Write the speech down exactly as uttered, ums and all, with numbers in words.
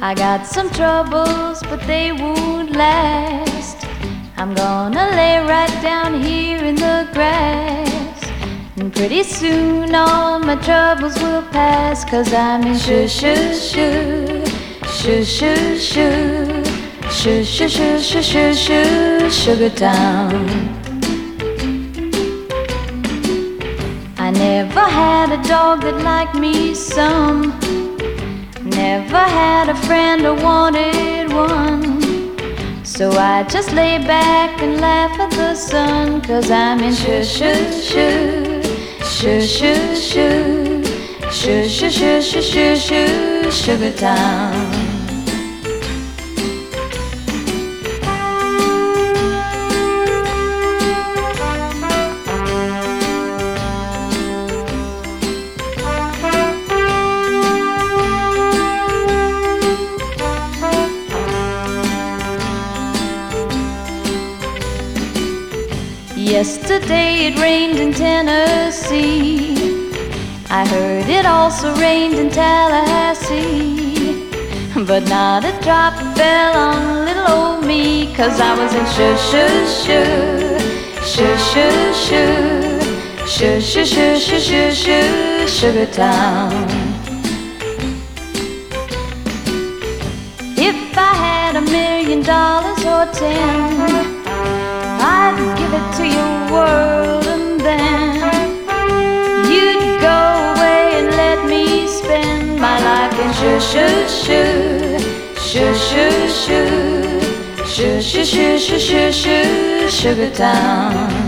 I got some troubles, but they won't last. I'm gonna lay right down here in the grass, and pretty soon all my troubles will pass. Cause I'm in shoo shoo shoo, shoo shoo shoo, shoo shoo shoo shoo shoo shoo, Sugar Town. I never had a dog that liked me some, never had a friend or wanted one. So I just lay back and laugh at the sun. Cause I'm in shoo shoo shoo, shoo shoo shoo, shoo shoo shoo shoo shoo shoo, Sugar Town. Yesterday it rained in Tennessee. I heard it also rained in Tallahassee, but not a drop fell on little old me. Cause I was in shoo shoo shoo, shoo shoo shoo, shoo shoo shoo shoo shoo shoo, Sugar Town. If I had a million dollars or ten, I'd give it to your world, and then you'd go away and let me spend my life in shoo shoo shoo, shoo shoo shoo, shoo shoo shoo shoo shoo, Sugar Town.